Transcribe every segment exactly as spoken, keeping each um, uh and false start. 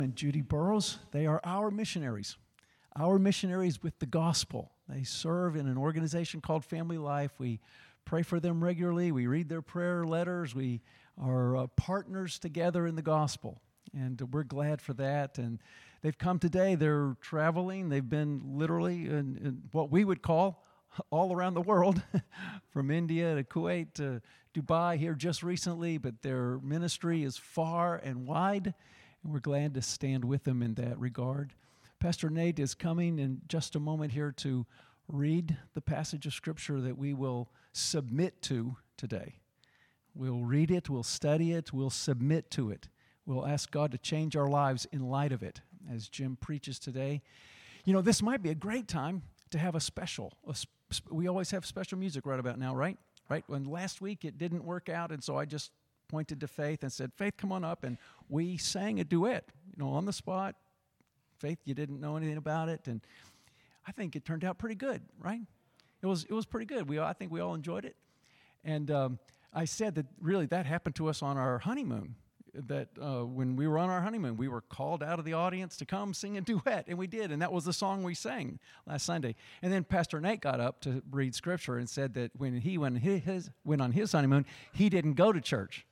And Judy Burrows, they are our missionaries, our missionaries with the gospel. They serve in an organization called Family Life. We pray for them regularly. We read their prayer letters. We are uh, partners together in the gospel, and we're glad for that. And they've come today. They're traveling. They've been literally in, in what we would call all around the world, from India to Kuwait to Dubai here just recently, but their ministry is far and wide. And we're glad to stand with them in that regard. Pastor Nate is coming in just a moment here to read the passage of Scripture that we will submit to today. We'll read it, we'll study it, we'll submit to it. We'll ask God to change our lives in light of it as Jim preaches today. You know, this might be a great time to have a special. A sp- we always have special music right about now, right? Right? When last week it didn't work out, and so I just pointed to Faith and said, Faith, come on up. And we sang a duet, you know, on the spot. Faith, you didn't know anything about it. And I think it turned out pretty good, right? It was it was pretty good. We I think we all enjoyed it. And um, I said that really that happened to us on our honeymoon. That uh, when we were on our honeymoon, we were called out of the audience to come sing a duet, and we did, and that was the song we sang last Sunday. And then Pastor Nate got up to read Scripture and said that when he went, his, went on his honeymoon, he didn't go to church.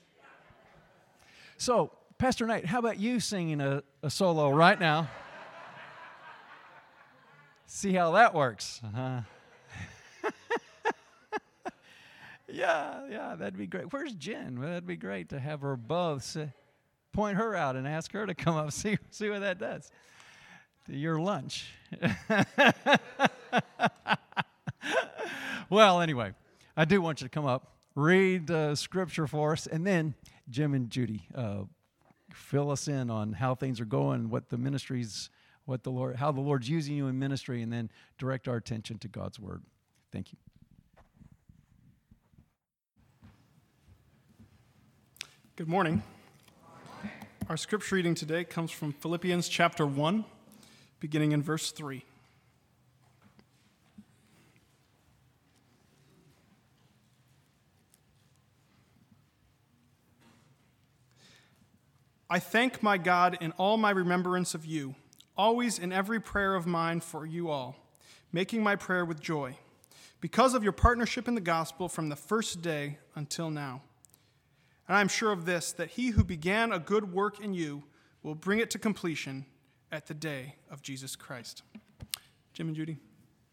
So, Pastor Nate, how about you singing a, a solo right now? See how that works. Uh-huh. Yeah, yeah, that'd be great. Where's Jen? Well, that'd be great to have her both say, point her out and ask her to come up, see, see what that does to your lunch. Well, anyway, I do want you to come up, read uh, Scripture for us, and then Jim and Judy uh, fill us in on how things are going, what the ministries, what the Lord, how the Lord's using you in ministry, and then direct our attention to God's Word. Thank you. Good morning. Our scripture reading today comes from Philippians chapter one, beginning in verse three. I thank my God in all my remembrance of you, always in every prayer of mine for you all, making my prayer with joy, because of your partnership in the gospel from the first day until now. And I am sure of this, that he who began a good work in you will bring it to completion at the day of Jesus Christ. Jim and Judy.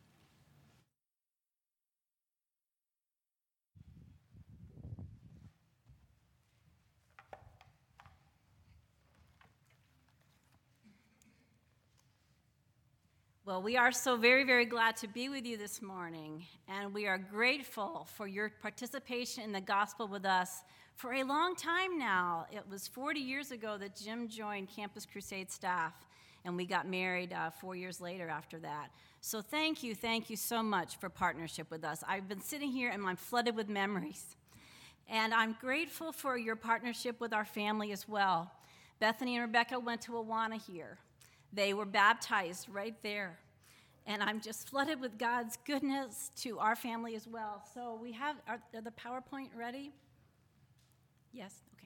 Well, we are so very, very glad to be with you this morning, and we are grateful for your participation in the gospel with us for a long time now. It was forty years ago that Jim joined Campus Crusade staff, and we got married uh, four years later after that. So thank you, thank you so much for partnership with us. I've been sitting here, and I'm flooded with memories, and I'm grateful for your partnership with our family as well. Bethany and Rebecca went to Awana here. They were baptized right there. And I'm just flooded with God's goodness to our family as well. So we have, are, are the PowerPoint ready? Yes, okay.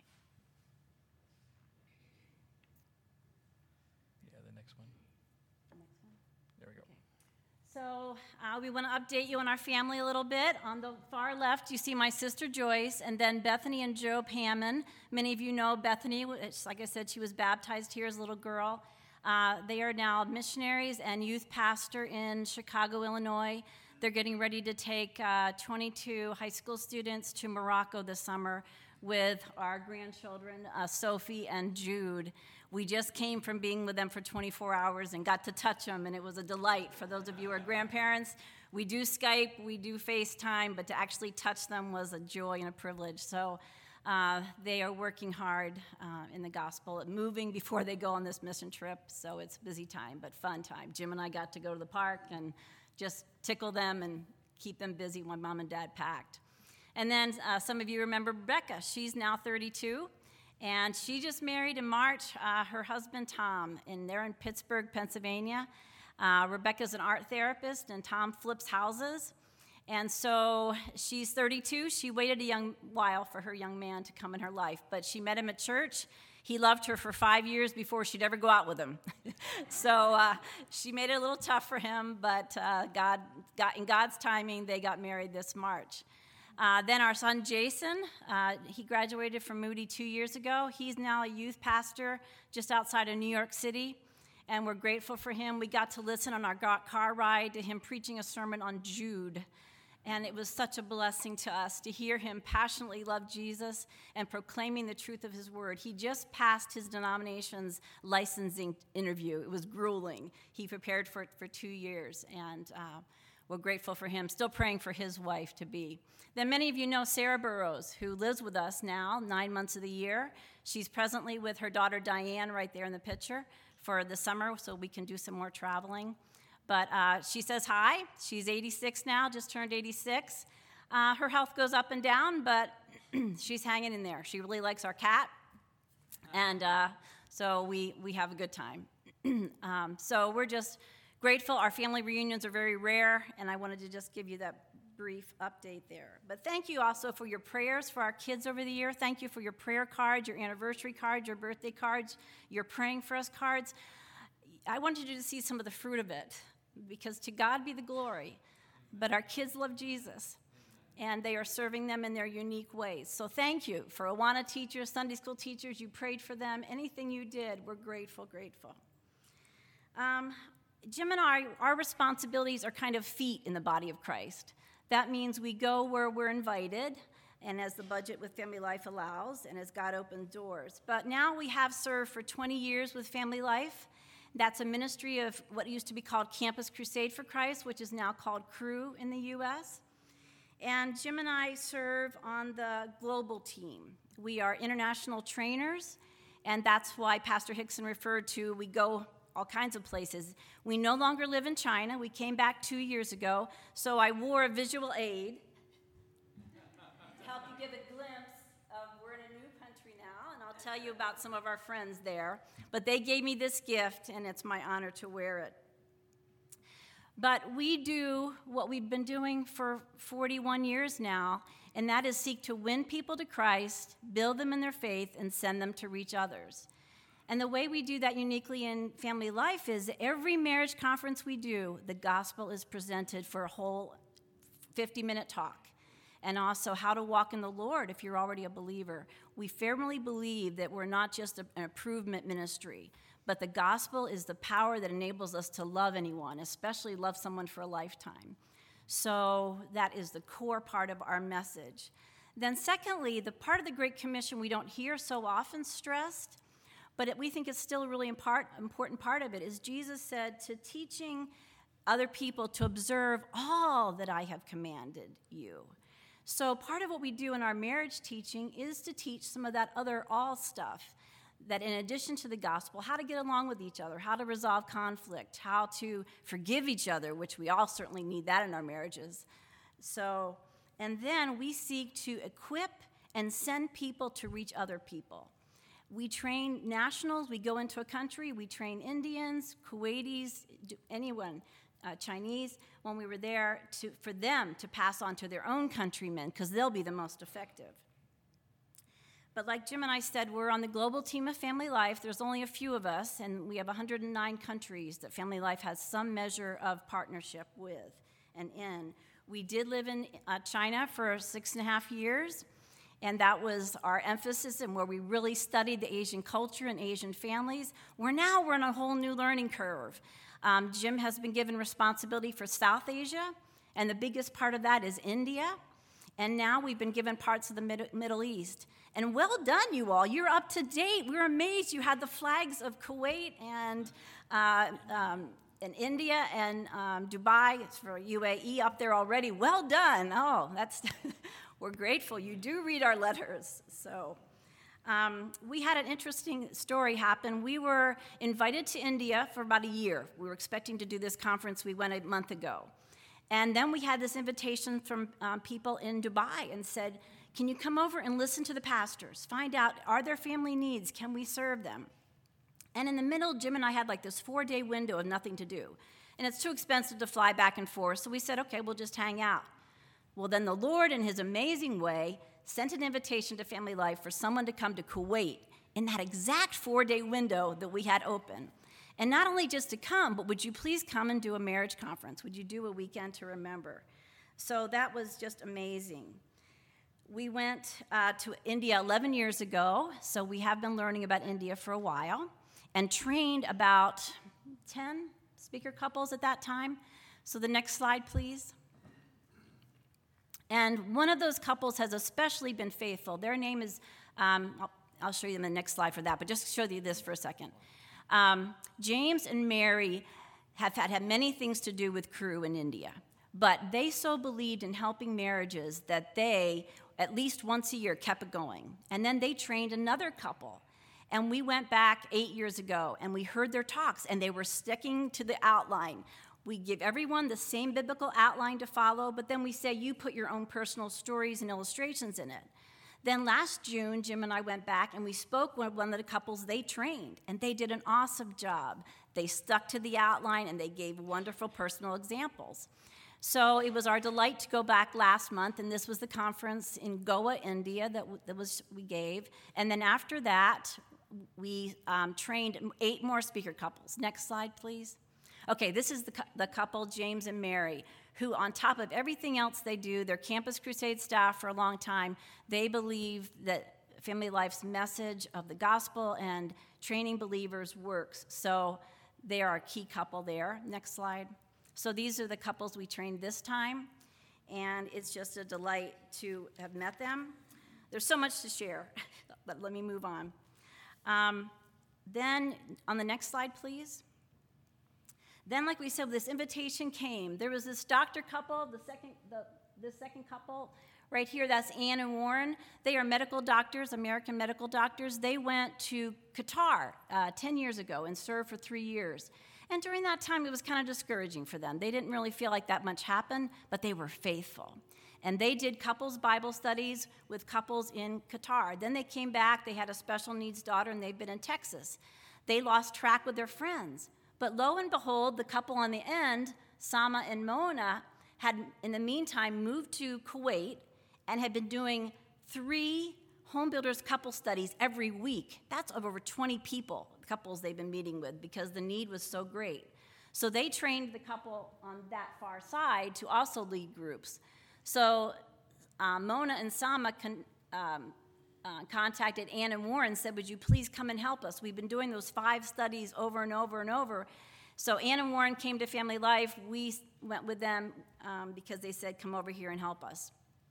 Yeah, the next one. The next one? There we go. Okay. So uh, we want to update you on our family a little bit. On the far left, you see my sister Joyce, and then Bethany and Joe Hammond. Many of you know Bethany. Like I said, she was baptized here as a little girl. Uh, they are now missionaries and youth pastor in Chicago, Illinois. They're getting ready to take uh, twenty-two high school students to Morocco this summer with our grandchildren, uh, Sophie and Jude. We just came from being with them for twenty-four hours and got to touch them, and it was a delight. For those of you who are grandparents, we do Skype, we do FaceTime, but to actually touch them was a joy and a privilege. So uh, they are working hard uh, in the gospel, moving before they go on this mission trip. So it's a busy time, but fun time. Jim and I got to go to the park and just tickle them and keep them busy when mom and dad packed. And then uh, some of you remember Rebecca. She's now thirty-two, and she just married in March uh, her husband, Tom, and they're in Pittsburgh, Pennsylvania. Uh, Rebecca's an art therapist, and Tom flips houses. And so she's thirty-two. She waited a young while for her young man to come in her life, but she met him at church. He loved her for five years before she'd ever go out with him. so uh, she made it a little tough for him, but uh, God, got, in God's timing, they got married this March. Uh, then our son Jason, uh, he graduated from Moody two years ago. He's now a youth pastor just outside of New York City, and we're grateful for him. We got to listen on our car ride to him preaching a sermon on Jude. And it was such a blessing to us to hear him passionately love Jesus and proclaiming the truth of his word. He just passed his denomination's licensing interview. It was grueling. He prepared for it for two years, and uh, we're grateful for him. Still praying for his wife to be. Then many of you know Sarah Burrows, who lives with us now nine months of the year. She's presently with her daughter Diane right there in the picture for the summer, so we can do some more traveling. But uh, she says hi. She's eighty-six now, just turned eighty-six. Uh, her health goes up and down, but she's hanging in there. She really likes our cat, and uh, so we, we have a good time. um, so we're just grateful. Our family reunions are very rare, and I wanted to just give you that brief update there. But thank you also for your prayers for our kids over the year. Thank you for your prayer cards, your anniversary cards, your birthday cards, your praying for us cards. I wanted you to see some of the fruit of it, because to God be the glory. But our kids love Jesus, and they are serving them in their unique ways. So thank you for Awana teachers, Sunday school teachers. You prayed for them. Anything you did, we're grateful, grateful. Um, Jim and I, our responsibilities are kind of feet in the body of Christ. That means we go where we're invited, and as the budget with Family Life allows, and as God opens doors. But now we have served for twenty years with Family Life. That's a ministry of what used to be called Campus Crusade for Christ, which is now called Cru in the U S. And Jim and I serve on the global team. We are international trainers, and that's why Pastor Hickson referred to we go all kinds of places. We no longer live in China. We came back two years ago, so I wore a visual aid to help you give a glimpse of we're in a new country now, and I'll tell you about some of our friends there. But they gave me this gift, and it's my honor to wear it. But we do what we've been doing for forty-one years now, and that is seek to win people to Christ, build them in their faith, and send them to reach others. And the way we do that uniquely in Family Life is every marriage conference we do, the gospel is presented for a whole fifty-minute talk. And also how to walk in the Lord if you're already a believer. We firmly believe that we're not just an improvement ministry, but the gospel is the power that enables us to love anyone, especially love someone for a lifetime. So that is the core part of our message. Then secondly, the part of the Great Commission we don't hear so often stressed, but it, we think it's still a really impart, important part of it, is Jesus said to teaching other people to observe all that I have commanded you. So part of what we do in our marriage teaching is to teach some of that other all stuff, that in addition to the gospel, how to get along with each other, how to resolve conflict, how to forgive each other, which we all certainly need that in our marriages. So, and then we seek to equip and send people to reach other people. We train nationals. We go into a country. We train Indians, Kuwaitis, anyone, uh, Chinese, when we were there, to, for them to pass on to their own countrymen, because they'll be the most effective. But like Jim and I said, we're on the global team of Family Life. There's only a few of us, and we have one hundred nine countries that Family Life has some measure of partnership with and in. We did live in uh, China for six and a half years, and that was our emphasis and where we really studied the Asian culture and Asian families. We're now we're on a whole new learning curve. Um, Jim has been given responsibility for South Asia, and the biggest part of that is India. And now we've been given parts of the Mid- Middle East. And well done, you all. You're up to date. We're amazed you had the flags of Kuwait and, uh, um, and India and um, Dubai for U A E up there already. Well done. Oh, that's we're grateful. You do read our letters. So um, we had an interesting story happen. We were invited to India for about a year. We were expecting to do this conference. We went a month ago. And then we had this invitation from um, people in Dubai and said, can you come over and listen to the pastors? Find out, are there family needs? Can we serve them? And in the middle, Jim and I had like this four-day window of nothing to do. And it's too expensive to fly back and forth, so we said, okay, we'll just hang out. Well, then the Lord, in his amazing way, sent an invitation to Family Life for someone to come to Kuwait in that exact four-day window that we had open. And not only just to come, but would you please come and do a marriage conference? Would you do a weekend to remember? So that was just amazing. We went uh, to India eleven years ago, so we have been learning about India for a while, and trained about ten speaker couples at that time. So the next slide, please. And one of those couples has especially been faithful. Their name is, um, I'll, I'll show you in the next slide for that, but just show you this for a second. Um, James and Mary have had, had many things to do with Cru in India, but they so believed in helping marriages that they, at least once a year, kept it going. And then they trained another couple. And we went back eight years ago, and we heard their talks, and they were sticking to the outline. We give everyone the same biblical outline to follow, but then we say, you put your own personal stories and illustrations in it. Then last June, Jim and I went back, and we spoke with one of the couples they trained, and they did an awesome job. They stuck to the outline, and they gave wonderful personal examples. So it was our delight to go back last month, and this was the conference in Goa, India, that, w- that was we gave. And then after that, we um, trained eight more speaker couples. Next slide, please. Okay, this is the, cu- the couple, James and Mary, who on top of everything else they do, they're Campus Crusade staff for a long time. They believe that Family Life's message of the gospel and training believers works. So they are a key couple there. Next slide. So these are the couples we trained this time, and it's just a delight to have met them. There's so much to share, but let me move on. Um, then on the next slide, please. Then, like we said, this invitation came. There was this doctor couple, the second, the, the second couple right here, that's Ann and Warren. They are medical doctors, American medical doctors. They went to Qatar uh, ten years ago and served for three years. And during that time, it was kind of discouraging for them. They didn't really feel like that much happened, but they were faithful. And they did couples Bible studies with couples in Qatar. Then they came back. They had a special needs daughter, and they've been in Texas. They lost track with their friends. But lo and behold, the couple on the end, Sama and Mona, had in the meantime moved to Kuwait and had been doing three home builders couple studies every week. That's of over twenty people, couples they've been meeting with, because the need was so great. So they trained the couple on that far side to also lead groups. So uh, Mona and Sama con, um, uh, contacted Ann and Warren and said, would you please come and help us? We've been doing those five studies over and over and over. So Ann and Warren came to Family Life. We went with them um, because they said, come over here and help us.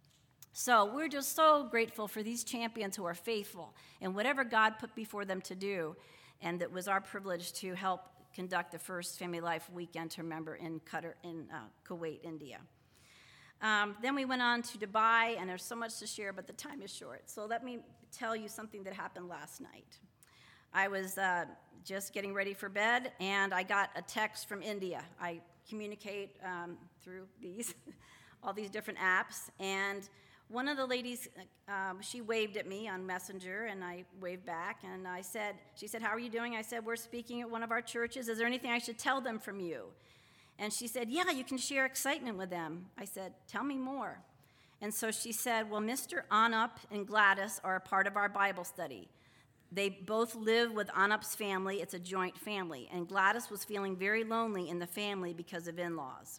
So we're just so grateful for these champions who are faithful in whatever God put before them to do. And it was our privilege to help conduct the first Family Life weekend to remember in Qatar, in uh, Kuwait, India. Um, then we went on to Dubai, and there's so much to share, but the time is short. So let me tell you something that happened last night. I was uh, just getting ready for bed, and I got a text from India. I communicate um, through these, all these different apps, and one of the ladies, um, she waved at me on Messenger, and I waved back, and I said, she said, how are you doing? I said, we're speaking at one of our churches. Is there anything I should tell them from you? And she said, yeah, you can share excitement with them. I said, tell me more. And so she said, well, Mister Anup and Gladys are a part of our Bible study. They both live with Anup's family. It's a joint family. And Gladys was feeling very lonely in the family because of in-laws.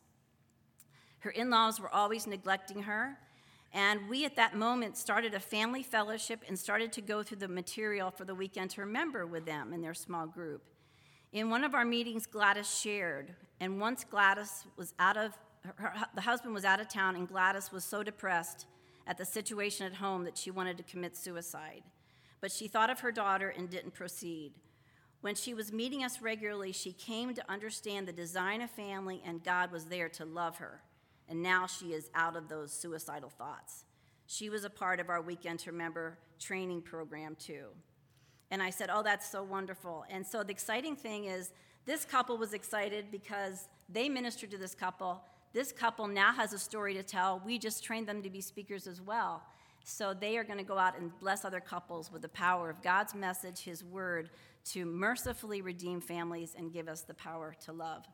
Her in-laws were always neglecting her. And we, at that moment, started a family fellowship and started to go through the material for the weekend to remember with them in their small group. In one of our meetings, Gladys shared, and once Gladys was out of, her, her, the husband was out of town, and Gladys was so depressed at the situation at home that she wanted to commit suicide. But she thought of her daughter and didn't proceed. When she was meeting us regularly, she came to understand the design of family, and God was there to love her. And now she is out of those suicidal thoughts. She was a part of our Weekend to Remember training program, too. And I said, oh, that's so wonderful. And so the exciting thing is this couple was excited because they ministered to this couple. This couple now has a story to tell. We just trained them to be speakers as well. So they are going to go out and bless other couples with the power of God's message, his word, to mercifully redeem families and give us the power to love.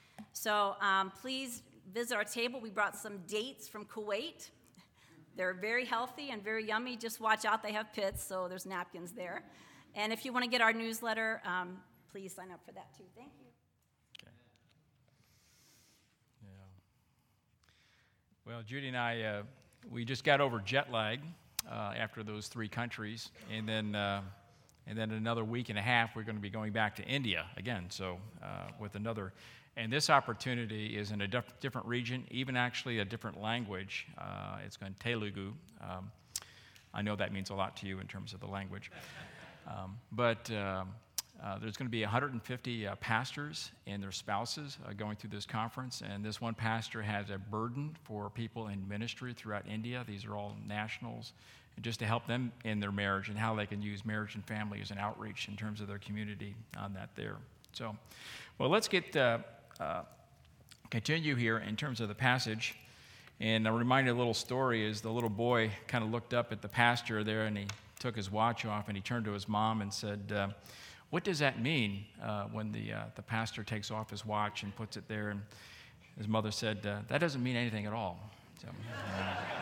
So um, please visit our table. We brought some dates from Kuwait. They're very healthy and very yummy. Just watch out, they have pits, so there's napkins there. And if you want to get our newsletter, um, please sign up for that too. Thank you. Okay. Yeah. Well, Judy and I, uh, we just got over jet lag uh, after those three countries, and then uh, and then another week and a half, we're going to be going back to India again. So uh, with another, and this opportunity is in a diff- different region, even actually a different language. Uh, it's going Telugu. Um, I know that means a lot to you in terms of the language, um, but. Um, Uh, there's going to be one hundred fifty uh, pastors and their spouses uh, going through this conference, and this one pastor has a burden for people in ministry throughout India. These are all nationals, and just to help them in their marriage and how they can use marriage and family as an outreach in terms of their community on that there. So, well, let's get uh, uh, continue here in terms of the passage. And I'll remind you a little story is the little boy kind of looked up at the pastor there, and he took his watch off, and he turned to his mom and said, uh, what does that mean uh, when the uh, the pastor takes off his watch and puts it there? And his mother said, uh, that doesn't mean anything at all. So, uh,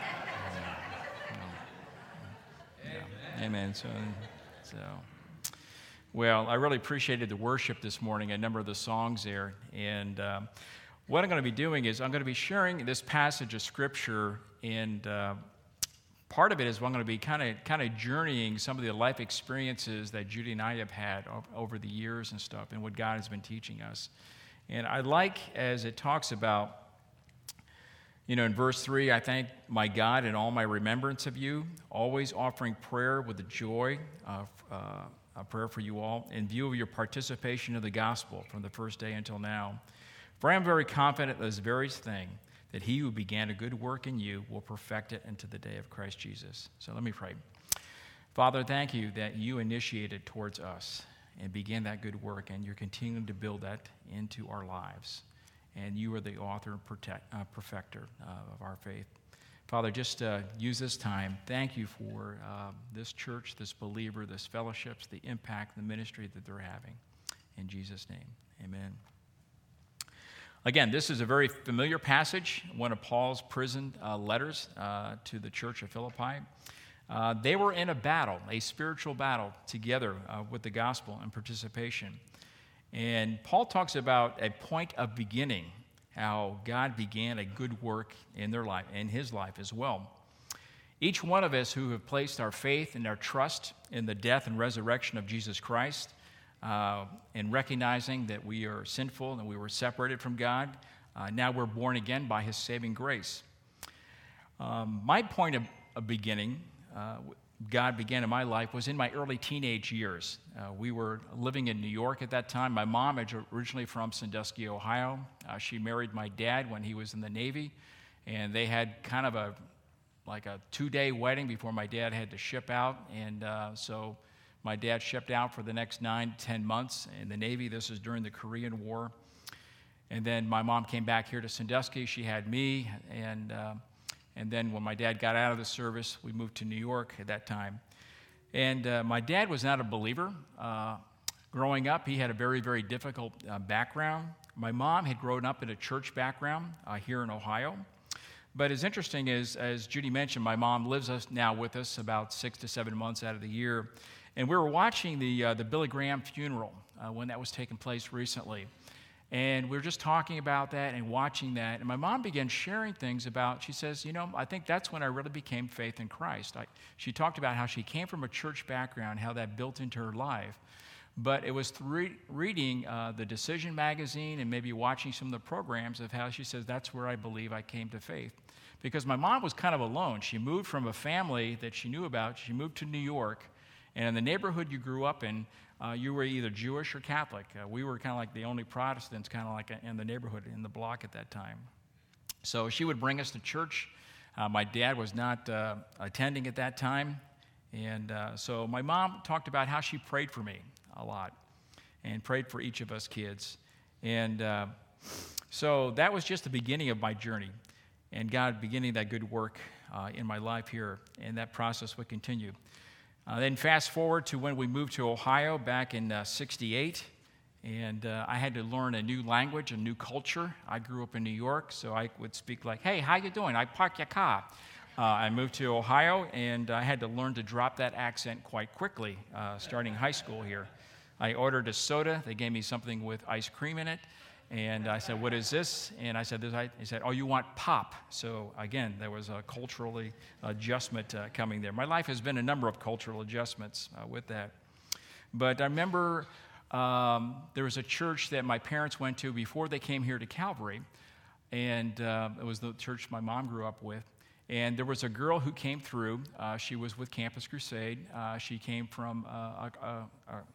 yeah, yeah. Amen. So, so, well, I really appreciated the worship this morning, a number of the songs there. And um, what I'm going to be doing is I'm going to be sharing this passage of Scripture, and uh, part of it is I'm going to be kind of kind of journeying some of the life experiences that Judy and I have had over the years and stuff, and what God has been teaching us. And I like, as it talks about, you know, in verse three, I thank my God in all my remembrance of you, always offering prayer with the joy of uh, a prayer for you all, in view of your participation in the gospel from the first day until now. For I am very confident of this very thing, that he who began a good work in you will perfect it unto the day of Christ Jesus. So let me pray. Father, thank you that you initiated towards us and began that good work, and you're continuing to build that into our lives. And you are the author and protect, uh, perfecter uh, of our faith. Father, just uh, use this time. Thank you for uh, this church, this believer, this fellowships, the impact, the ministry that they're having. In Jesus' name, amen. Again, this is a very familiar passage, one of Paul's prison uh, letters uh, to the church of Philippi. Uh, they were in a battle, a spiritual battle together uh, with the gospel and participation. And Paul talks about a point of beginning, how God began a good work in their life, in his life as well. Each one of us who have placed our faith and our trust in the death and resurrection of Jesus Christ, Uh, and recognizing that we are sinful and we were separated from God. Uh, now we're born again by his saving grace. Um, my point of, of beginning, uh, God began in my life, was in my early teenage years. Uh, we were living in New York at that time. My mom is originally from Sandusky, Ohio. Uh, she married my dad when he was in the Navy, and they had kind of a like a two-day wedding before my dad had to ship out, and uh, so my dad shipped out for the next nine, ten months in the Navy. This is during the Korean War. And then my mom came back here to Sandusky. She had me. And, uh, and then when my dad got out of the service, we moved to New York at that time. And uh, my dad was not a believer. Uh, growing up, he had a very, very difficult uh, background. My mom had grown up in a church background uh, here in Ohio. But as interesting as, as Judy mentioned, my mom lives us now with us about six to seven months out of the year. And we were watching the uh, the Billy Graham funeral uh, when that was taking place recently. And we were just talking about that and watching that. And my mom began sharing things about, she says, you know, I think that's when I really became faith in Christ. I, she talked about how she came from a church background, how that built into her life. But it was through reading uh, the Decision magazine and maybe watching some of the programs of how she says, that's where I believe I came to faith. Because my mom was kind of alone. She moved from a family that she knew about. She moved to New York. And in the neighborhood you grew up in, uh, you were either Jewish or Catholic. Uh, we were kind of like the only Protestants kind of like in the neighborhood, in the block at that time. So she would bring us to church. Uh, my dad was not uh, attending at that time. And uh, so my mom talked about how she prayed for me a lot and prayed for each of us kids. And uh, so that was just the beginning of my journey. And God beginning that good work uh, in my life here. And that process would continue. Uh, then fast forward to when we moved to Ohio back in uh, sixty-eight, and uh, I had to learn a new language, a new culture. I grew up in New York, so I would speak like, hey, how you doing? I park your car. uh, I moved to Ohio, and I had to learn to drop that accent quite quickly, uh, starting high school here. I ordered a soda. They gave me something with ice cream in it. And I said, what is this? And I said, this. He said, oh, you want pop. So again, there was a cultural adjustment uh, coming there. My life has been a number of cultural adjustments uh, with that. But I remember um, there was a church that my parents went to before they came here to Calvary. And uh, it was the church my mom grew up with. And there was a girl who came through. Uh, she was with Campus Crusade. Uh, she came from uh, a, a,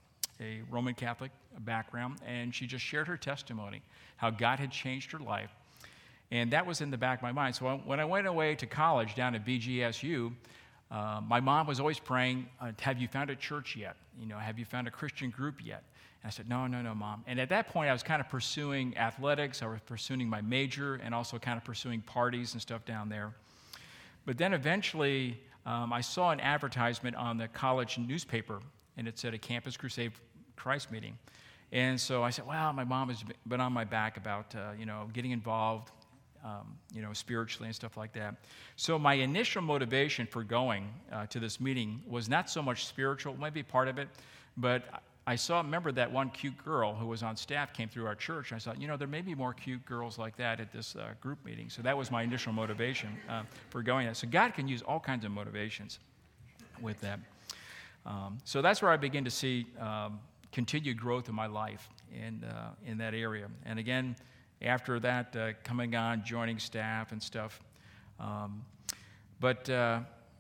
a Roman Catholic background, and she just shared her testimony, how God had changed her life. And that was in the back of my mind. So when I went away to college down at B G S U, uh, my mom was always praying, uh, have you found a church yet? You know, have you found a Christian group yet? And I said, no, no, no, Mom. And at that point, I was kind of pursuing athletics. I was pursuing my major and also kind of pursuing parties and stuff down there. But then eventually, um, I saw an advertisement on the college newspaper, and it said a Campus Crusade Christ meeting. And so I said, well, my mom has been on my back about, uh, you know, getting involved, um, you know, spiritually and stuff like that. So my initial motivation for going uh, to this meeting was not so much spiritual, maybe part of it, but I saw, remember that one cute girl who was on staff came through our church. And I thought, you know, there may be more cute girls like that at this uh, group meeting. So that was my initial motivation uh, for going there. So God can use all kinds of motivations with that. Um, so that's where I begin to see um, continued growth in my life in, uh, in that area. And again, after that, uh, coming on, joining staff and stuff. Um, but uh,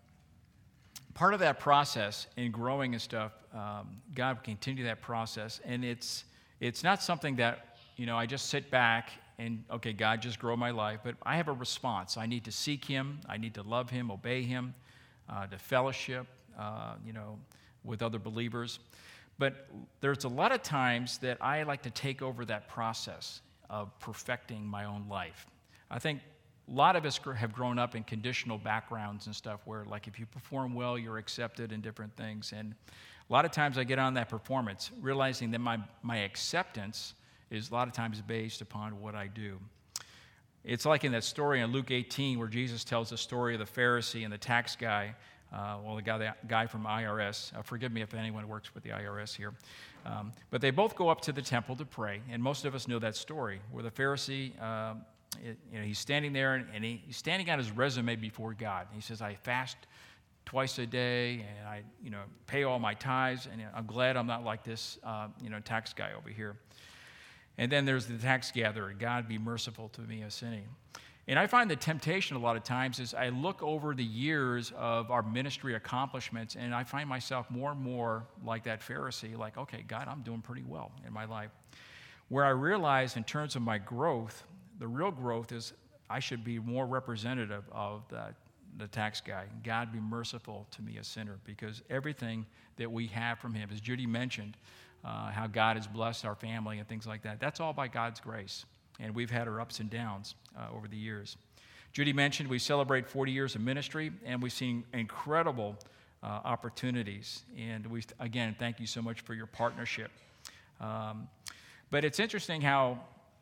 part of that process in growing and stuff, um, God will continue that process. And it's it's not something that, you know, I just sit back and, okay, God, just grow my life. But I have a response. I need to seek him. I need to love him, obey him, uh, to fellowship, uh, you know, with other believers. But there's a lot of times that I like to take over that process of perfecting my own life. I think a lot of us have grown up in conditional backgrounds and stuff where, like, if you perform well, you're accepted in different things. And a lot of times I get on that performance, realizing that my, my acceptance is a lot of times based upon what I do. It's like in that story in Luke eighteen where Jesus tells the story of the Pharisee and the tax guy, uh, well, the guy, the guy from I R S. Uh, forgive me if anyone works with the I R S here. Um, but they both go up to the temple to pray, and most of us know that story where the Pharisee, uh, it, you know, he's standing there, and, and he, he's standing on his resume before God. And he says, I fast twice a day, and I, you know, pay all my tithes, and I'm glad I'm not like this, uh, you know, tax guy over here. And then there's the tax gatherer. God, be merciful to me, a sinner. And I find the temptation a lot of times is I look over the years of our ministry accomplishments, and I find myself more and more like that Pharisee, like, okay, God, I'm doing pretty well in my life. Where I realize in terms of my growth, the real growth is I should be more representative of the, the tax guy. God, be merciful to me, a sinner, because everything that we have from him, as Judy mentioned, uh, how God has blessed our family and things like that, that's all by God's grace. And we've had our ups and downs uh, over the years. Judy mentioned we celebrate forty years of ministry, and we've seen incredible uh, opportunities. And we, again, thank you so much for your partnership. Um, but it's interesting how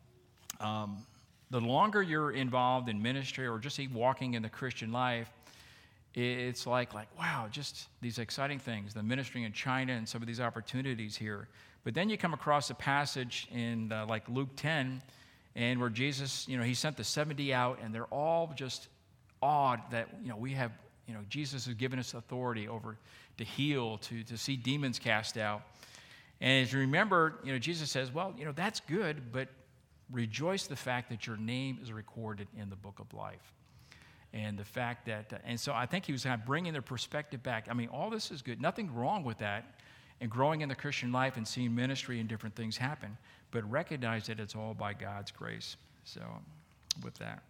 um, the longer you're involved in ministry or just even walking in the Christian life, it's like, like, wow, just these exciting things, the ministry in China and some of these opportunities here. But then you come across a passage in uh, like Luke ten, and where Jesus, you know, he sent the seventy out, and they're all just awed that, you know, we have, you know, Jesus has given us authority over to heal, to, to see demons cast out. And as you remember, you know, Jesus says, well, you know, that's good, but rejoice the fact that your name is recorded in the book of life. And the fact that, uh, and so I think he was kind of bringing their perspective back. I mean, all this is good. Nothing wrong with that and growing in the Christian life and seeing ministry and different things happen. But recognize that it's all by God's grace. So, with that.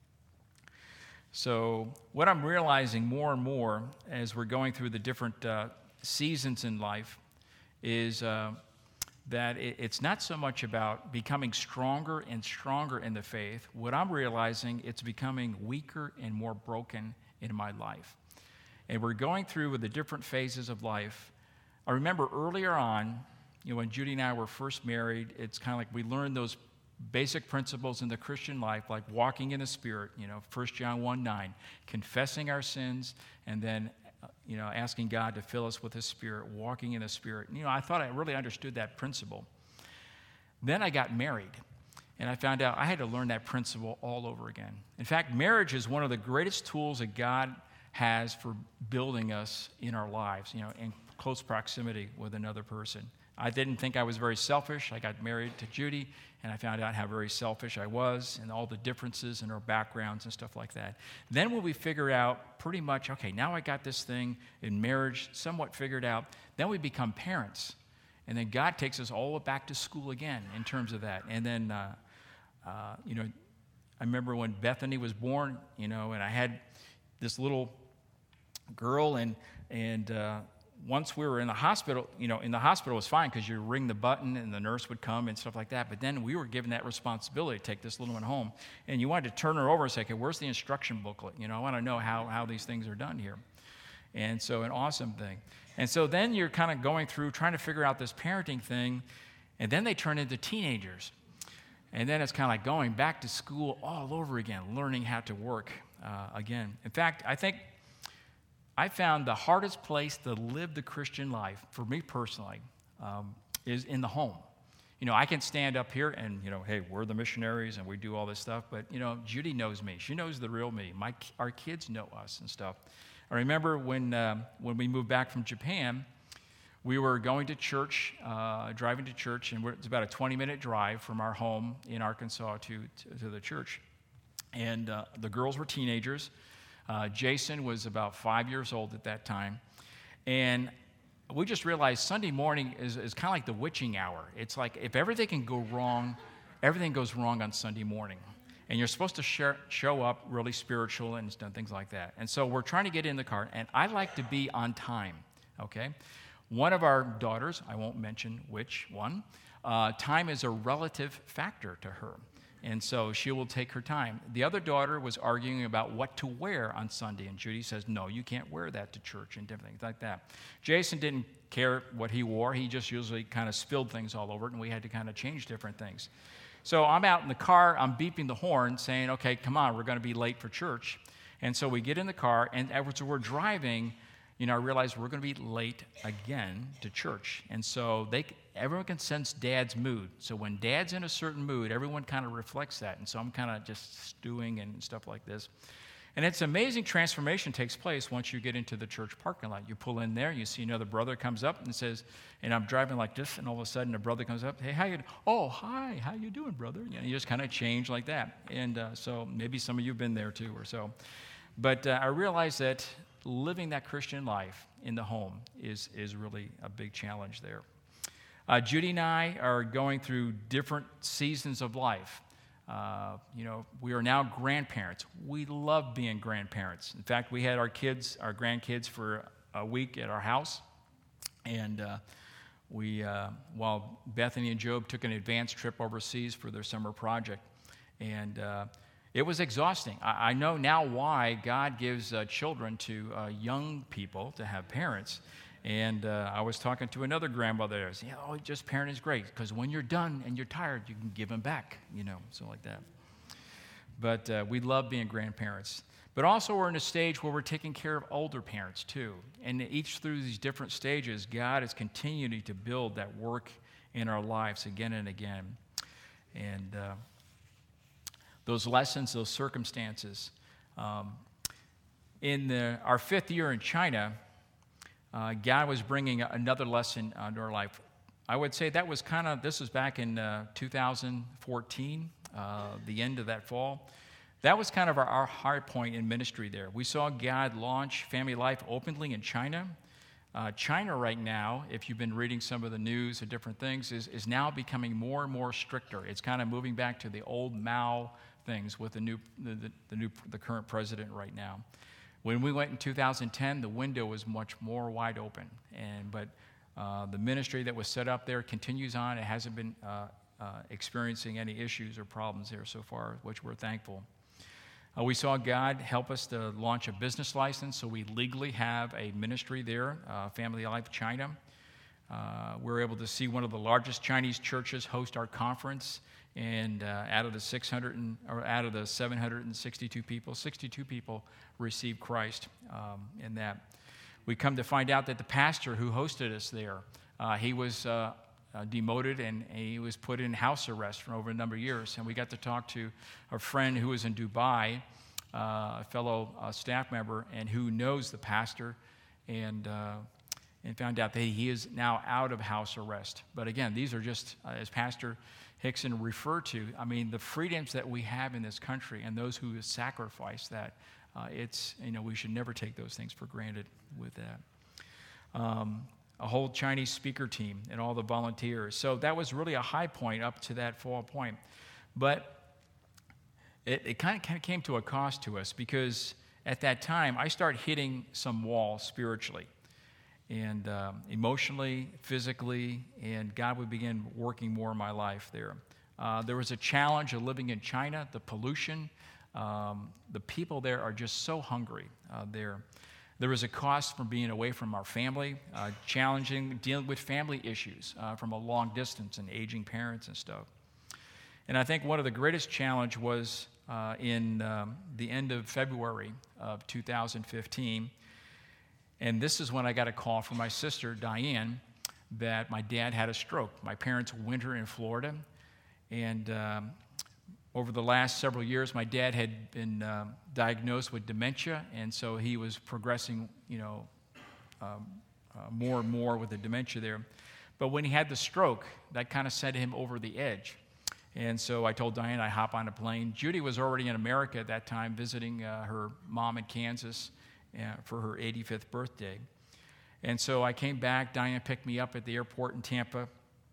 So, what I'm realizing more and more as we're going through the different uh, seasons in life is uh, that it, it's not so much about becoming stronger and stronger in the faith. What I'm realizing, it's becoming weaker and more broken in my life. And we're going through with the different phases of life. I remember earlier on, you know, when Judy and I were first married, it's kind of like we learned those basic principles in the Christian life, like walking in the Spirit, you know, First John one nine, confessing our sins, and then, uh, you know, asking God to fill us with His Spirit, walking in the Spirit. You know, I thought I really understood that principle. Then I got married, and I found out I had to learn that principle all over again. In fact, marriage is one of the greatest tools that God has for building us in our lives, you know, in close proximity with another person. I didn't think I was very selfish. I got married to Judy, and I found out how very selfish I was and all the differences in our backgrounds and stuff like that. Then when we figure out pretty much, okay, now I got this thing in marriage somewhat figured out, then we become parents. And then God takes us all back to school again in terms of that. And then, uh, uh, you know, I remember when Bethany was born, you know, and I had this little girl, and and uh, once we were in the hospital, you know, in the hospital it was fine because you ring the button and the nurse would come and stuff like that. But then we were given that responsibility to take this little one home. And you wanted to turn her over and say, okay, where's the instruction booklet? You know, I want to know how, how these things are done here. And so an awesome thing. And so then you're kind of going through trying to figure out this parenting thing, and then they turn into teenagers. And then it's kind of like going back to school all over again, learning how to work uh, again. In fact, I think I found the hardest place to live the Christian life, for me personally, um, is in the home. You know, I can stand up here and, you know, hey, we're the missionaries and we do all this stuff, but, you know, Judy knows me. She knows the real me. My, our kids know us and stuff. I remember when, um, when we moved back from Japan, we were going to church, uh, driving to church, and we're, it's about a twenty-minute drive from our home in Arkansas to, to, to the church. And uh, the girls were teenagers. Uh, Jason was about five years old at that time. And we just realized Sunday morning is, is kind of like the witching hour. It's like if everything can go wrong, everything goes wrong on Sunday morning. And you're supposed to share, show up really spiritual and things like that. And so we're trying to get in the car, and I like to be on time, okay? One of our daughters, I won't mention which one, uh, time is a relative factor to her. And so she will take her time. The other daughter was arguing about what to wear on Sunday, and Judy says, no, you can't wear that to church and different things like that. Jason didn't care what he wore. He just usually kind of spilled things all over it, and we had to kind of change different things. So I'm out in the car, I'm beeping the horn saying, okay, come on, we're going to be late for church. And so we get in the car, and as we're driving, you know, I realize we're going to be late again to church. And so they, everyone can sense Dad's mood. So when Dad's in a certain mood, everyone kind of reflects that. And so I'm kind of just stewing and stuff like this. And it's amazing transformation takes place once you get into the church parking lot. You pull in there, you see another brother comes up and says, and I'm driving like this, and all of a sudden a brother comes up, hey, how you doing? Oh, hi, how you doing, brother? You know, you just kind of change like that. And uh, so maybe some of you have been there too or so. But uh, I realized that living that Christian life in the home is, is really a big challenge there. Uh, Judy and I are going through different seasons of life. Uh, you know, we are now grandparents. We love being grandparents. In fact, we had our kids, our grandkids for a week at our house. And uh, we, uh, while Bethany and Job took an advanced trip overseas for their summer project. And uh, it was exhausting. I, I know now why God gives uh, children to uh, young people to have parents. And uh, I was talking to another grandmother there. Said, oh, just parenting is great because when you're done and you're tired, you can give them back, you know, so like that. But uh, we love being grandparents. But also we're in a stage where we're taking care of older parents too. And each through these different stages, God is continuing to build that work in our lives again and again. And uh, those lessons, those circumstances. Um, in the, our fifth year in China, Uh, God was bringing another lesson into our life. I would say that was kind of, this was back in uh, two thousand fourteen, uh, the end of that fall. That was kind of our, our high point in ministry there. We saw God launch Family Life openly in China. Uh, China right now, if you've been reading some of the news or different things, is, is now becoming more and more stricter. It's kind of moving back to the old Mao things with the new, the, the, the new, the current president right now. When we went in two thousand ten, the window was much more wide open. And but uh, the ministry that was set up there continues on. It hasn't been uh, uh, experiencing any issues or problems there so far, which we're thankful. Uh, we saw God help us to launch a business license, so we legally have a ministry there, uh, Family Life China. Uh, we were able to see one of the largest Chinese churches host our conference, and uh, out of the six hundred and, or out of the seven hundred sixty-two people, sixty-two people received Christ um, in that. We come to find out that the pastor who hosted us there, uh, he was uh, uh, demoted and he was put in house arrest for over a number of years. And we got to talk to a friend who was in Dubai, uh, a fellow uh, staff member, and who knows the pastor, and uh, and found out that he is now out of house arrest. But again, these are just, uh, as Pastor Hickson referred to, I mean, the freedoms that we have in this country and those who have sacrificed that, uh, it's, you know, we should never take those things for granted with that. Um, a whole Chinese speaker team and all the volunteers. So that was really a high point up to that fall point. But it, it kind of, kind of came to a cost to us, because at that time, I started hitting some walls spiritually and um, emotionally, physically, and God would begin working more in my life there. Uh, there was a challenge of living in China, the pollution. Um, the people there are just so hungry uh, there. There was a cost from being away from our family, uh, challenging, dealing with family issues uh, from a long distance and aging parents and stuff. And I think one of the greatest challenge was uh, in um, the end of February of two thousand fifteen. And this is when I got a call from my sister, Diane, that my dad had a stroke. My parents winter in Florida. And um, over the last several years, my dad had been uh, diagnosed with dementia, and so he was progressing, you know, um, uh, more and more with the dementia there. But when he had the stroke, that kind of set him over the edge. And so I told Diane I'd hop on a plane. Judy was already in America at that time, visiting uh, her mom in Kansas uh, for her eighty-fifth birthday. And so I came back. Diane picked me up at the airport in Tampa.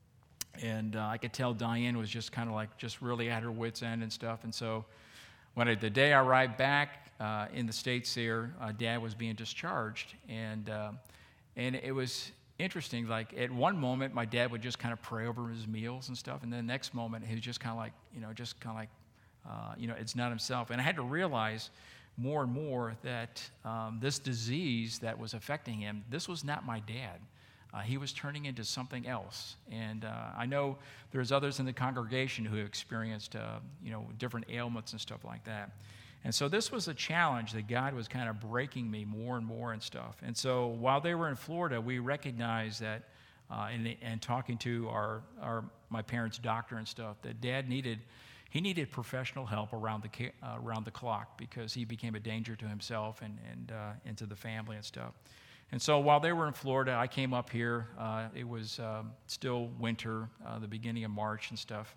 And uh, I could tell Diane was just kind of like, just really at her wit's end and stuff. And so when I, the day I arrived back uh, in the States there, uh, Dad was being discharged. And uh, and it was interesting. Like, at one moment, my dad would just kind of pray over his meals and stuff. And then the next moment, he was just kind of like, you know, just kind of like, uh, you know, it's not himself. And I had to realize more and more that um, this disease that was affecting him, this was not my dad. Uh, he was turning into something else. And uh, I know there's others in the congregation who have experienced, uh, you know, different ailments and stuff like that. And so this was a challenge that God was kind of breaking me more and more and stuff. And so while they were in Florida, we recognized that, uh, and, and talking to our, our my parents' doctor and stuff, that Dad needed, he needed professional help around the uh, around the clock, because he became a danger to himself and and uh, and to the family and stuff. And so while they were in Florida, I came up here. Uh, it was um, still winter, uh, the beginning of March and stuff,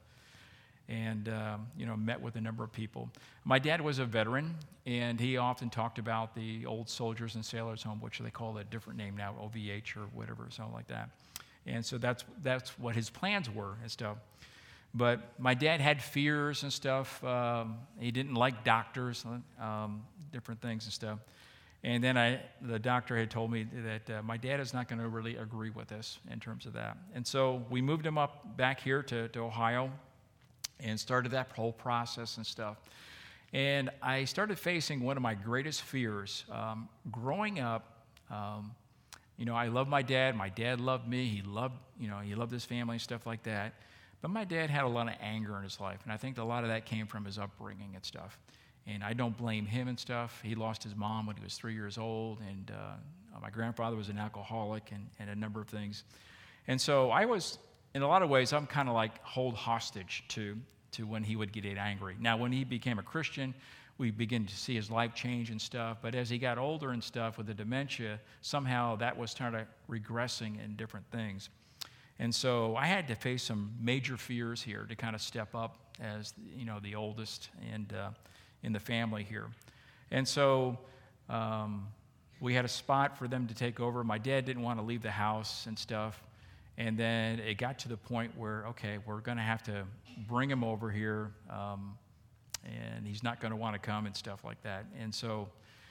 and um, you know, met with a number of people. My dad was a veteran, and he often talked about the old soldiers and sailors home, which they call a different name now, O V H or whatever, something like that. And so that's that's what his plans were and stuff. But my dad had fears and stuff. Um, he didn't like doctors, um, different things and stuff. And then I, the doctor had told me that uh, my dad is not going to really agree with this in terms of that. And so we moved him up back here to, to Ohio and started that whole process and stuff. And I started facing one of my greatest fears. Um, growing up, um, you know, I loved my dad. My dad loved me. He loved, you know, he loved his family and stuff like that. But my dad had a lot of anger in his life, and I think a lot of that came from his upbringing and stuff. And I don't blame him and stuff. He lost his mom when he was three years old, and uh, my grandfather was an alcoholic, and, and a number of things. And so I was, in a lot of ways, I'm kind of like hold hostage to, to when he would get angry. Now, when he became a Christian, we began to see his life change and stuff. But as he got older and stuff with the dementia, somehow that was kind of regressing in different things. And so I had to face some major fears here to kind of step up as, you know, the oldest and uh, in the family here. And so um, we had a spot for them to take over. My dad didn't want to leave the house and stuff. And then it got to the point where, okay, we're going to have to bring him over here, um, and he's not going to want to come and stuff like that. And so,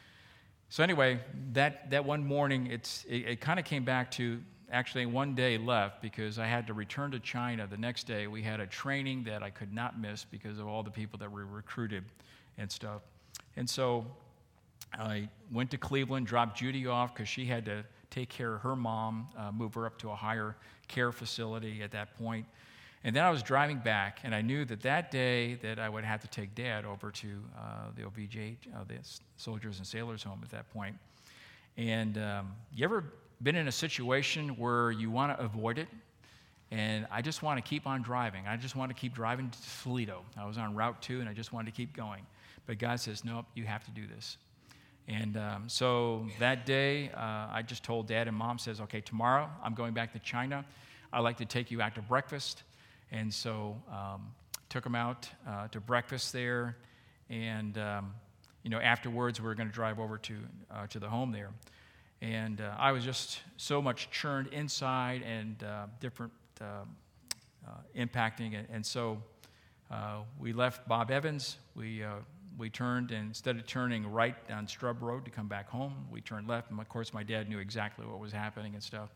so anyway, that, that one morning, it's, it, it kind of came back to actually one day left, because I had to return to China the next day. We had a training that I could not miss because of all the people that were recruited and stuff. And so I went to Cleveland, dropped Judy off because she had to take care of her mom, uh, move her up to a higher care facility at that point. And then I was driving back, and I knew that that day that I would have to take Dad over to uh, the O B J, uh, the Soldiers and Sailors Home at that point. And um, you ever been in a situation where you want to avoid it? And I just want to keep on driving. I just want to keep driving to Toledo. I was on Route two, and I just wanted to keep going. But God says, nope, you have to do this. And um, so that day, uh, I just told Dad, and Mom says, okay, tomorrow I'm going back to China. I'd like to take you out to breakfast. And so um, took them out uh, to breakfast there. And, um, you know, afterwards, we were going to drive over to, uh, to the home there. And uh, I was just so much churned inside and uh, different uh, uh, impacting. And, and so uh, we left Bob Evans. We uh, we turned, and instead of turning right down Strub Road to come back home, we turned left. And of course, my dad knew exactly what was happening and stuff.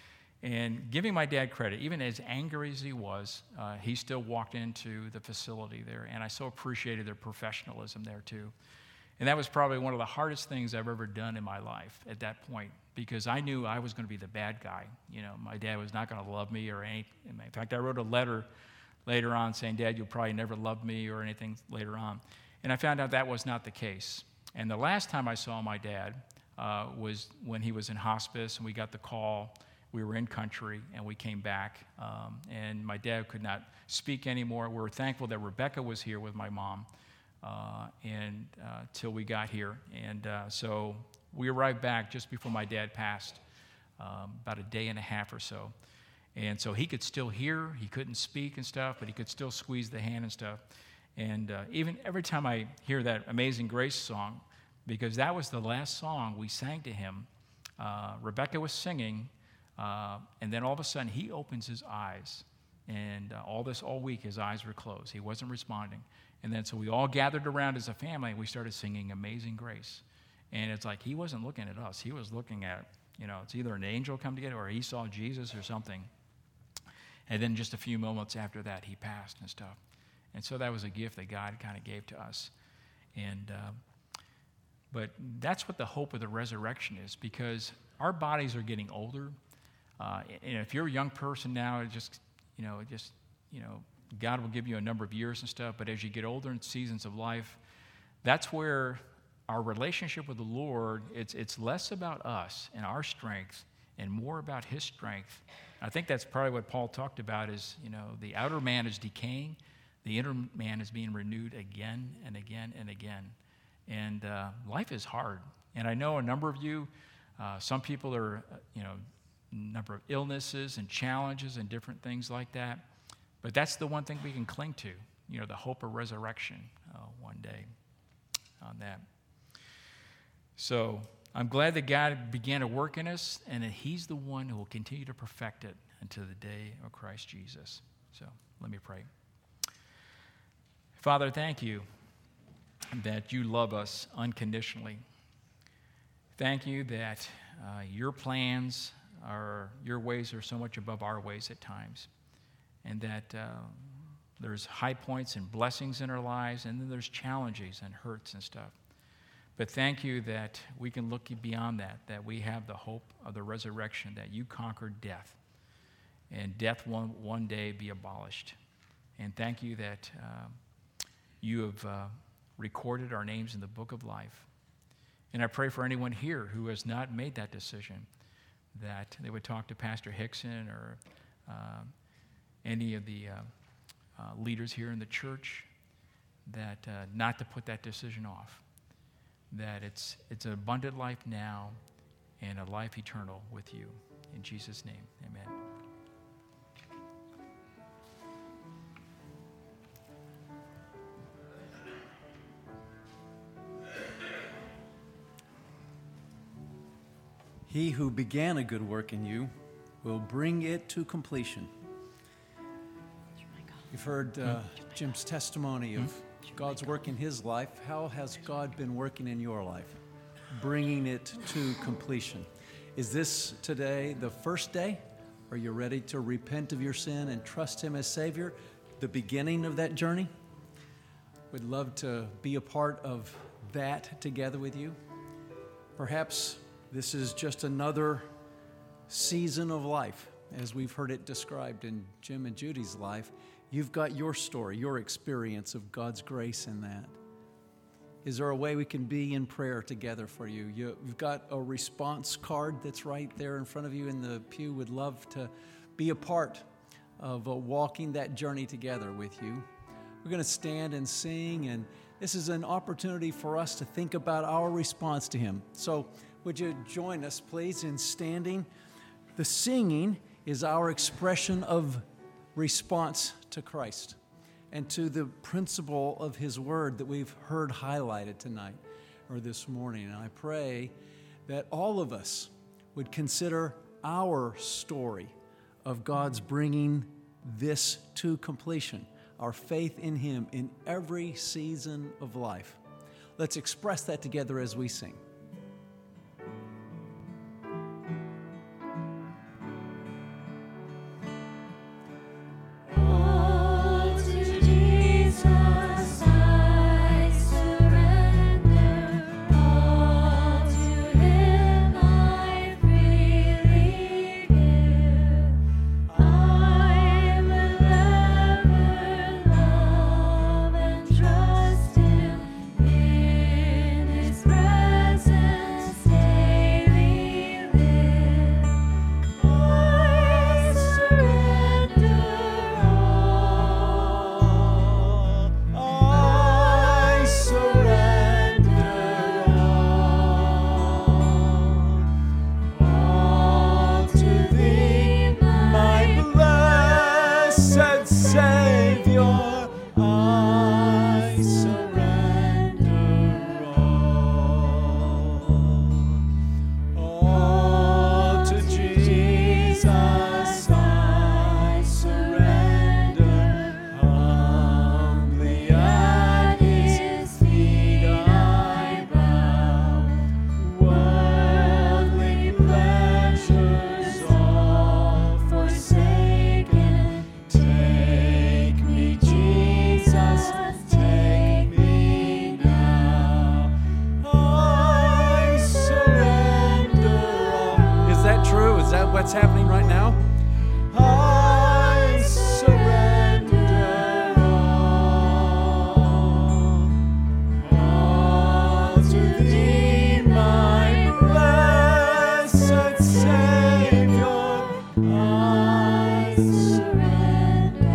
And giving my dad credit, even as angry as he was, uh, he still walked into the facility there. And I so appreciated their professionalism there, too. And that was probably one of the hardest things I've ever done in my life at that point, because I knew I was going to be the bad guy. You know, my dad was not going to love me or anything. In fact, I wrote a letter later on saying, Dad, you'll probably never love me or anything later on. And I found out that was not the case. And the last time I saw my dad uh, was when he was in hospice, and we got the call. We were in country, and we came back. Um, and my dad could not speak anymore. We were thankful that Rebecca was here with my mom uh, and uh, till we got here. And uh, so we arrived back just before my dad passed, um, about a day and a half or so. And so he could still hear. He couldn't speak and stuff, but he could still squeeze the hand and stuff. And uh, even every time I hear that Amazing Grace song, because that was the last song we sang to him, uh, Rebecca was singing, uh, and then all of a sudden he opens his eyes. And uh, all this, all week, his eyes were closed. He wasn't responding. And then so we all gathered around as a family, and we started singing Amazing Grace. And it's like he wasn't looking at us. He was looking at, you know, it's either an angel come to get it or he saw Jesus or something. And then just a few moments after that, he passed and stuff. And so that was a gift that God kind of gave to us. And uh, but that's what the hope of the resurrection is, because our bodies are getting older. Uh, and if you're a young person now, it just, you know, it just, you know, God will give you a number of years and stuff. But as you get older in seasons of life, that's where our relationship with the Lord, it's it's less about us and our strength and more about His strength. I think that's probably what Paul talked about is, you know, the outer man is decaying. The inner man is being renewed again and again and again. And uh, life is hard. And I know a number of you, uh, some people are, uh, you know, a number of illnesses and challenges and different things like that. But that's the one thing we can cling to, you know, the hope of resurrection uh, one day on that. So I'm glad that God began to work in us, and that He's the one who will continue to perfect it until the day of Christ Jesus. So let me pray. Father, thank you that you love us unconditionally. Thank you that uh, your plans are, your ways are so much above our ways at times. And that uh, there's high points and blessings in our lives, and then there's challenges and hurts and stuff. But thank you that we can look beyond that, that we have the hope of the resurrection, that you conquered death, and death will one day be abolished. And thank you that uh, you have uh, recorded our names in the book of life. And I pray for anyone here who has not made that decision, that they would talk to Pastor Hickson or uh, any of the uh, uh, leaders here in the church, that uh, not to put that decision off, that it's it's an abundant life now and a life eternal with you. In Jesus' name, amen. He who began a good work in you will bring it to completion. You've heard uh, Jim's testimony of God's work in his life. How has God been working in your life, bringing it to completion? Is this today the first day? Are you ready to repent of your sin and trust Him as Savior? The beginning of that journey? We'd love to be a part of that together with you. Perhaps this is just another season of life, as we've heard it described in Jim and Judy's life, you've got your story, your experience of God's grace in that. Is there a way we can be in prayer together for you? you? You've got a response card that's right there in front of you in the pew. Would love to be a part of uh, walking that journey together with you. We're going to stand and sing, and this is an opportunity for us to think about our response to Him. So would you join us, please, in standing? The singing is our expression of response to Christ and to the principle of His Word that we've heard highlighted tonight or this morning. And I pray that all of us would consider our story of God's bringing this to completion, our faith in Him in every season of life. Let's express that together as we sing. What's happening right now? I surrender all, all to Thee, my blessed Savior. I surrender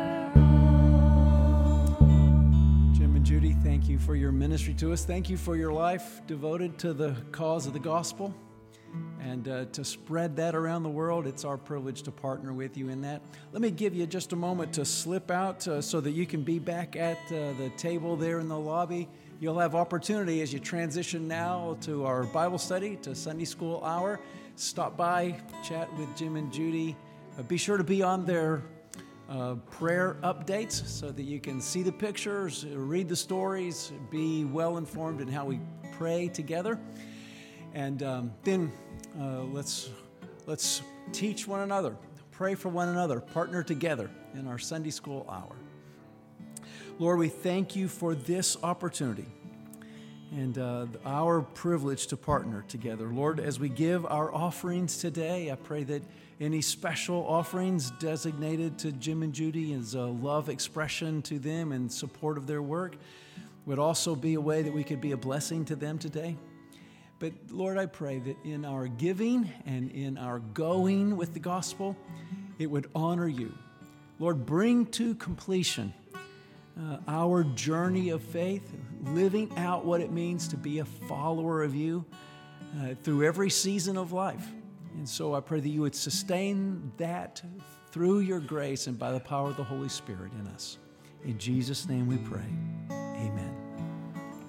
all. Jim and Judy, thank you for your ministry to us. Thank you for your life devoted to the cause of the gospel. And uh, to spread that around the world, it's our privilege to partner with you in that. Let me give you just a moment to slip out uh, so that you can be back at uh, the table there in the lobby. You'll have opportunity as you transition now to our Bible study, to Sunday School Hour. Stop by, chat with Jim and Judy. Uh, be sure to be on their uh, prayer updates so that you can see the pictures, read the stories, be well informed in how we pray together. And um, then uh, let's let's teach one another, pray for one another, partner together in our Sunday School Hour. Lord, we thank you for this opportunity and uh, our privilege to partner together. Lord, as we give our offerings today, I pray that any special offerings designated to Jim and Judy as a love expression to them and support of their work would also be a way that we could be a blessing to them today. But Lord, I pray that in our giving and in our going with the gospel, it would honor you. Lord, bring to completion uh, our journey of faith, living out what it means to be a follower of you uh, through every season of life. And so I pray that you would sustain that through your grace and by the power of the Holy Spirit in us. In Jesus' name we pray.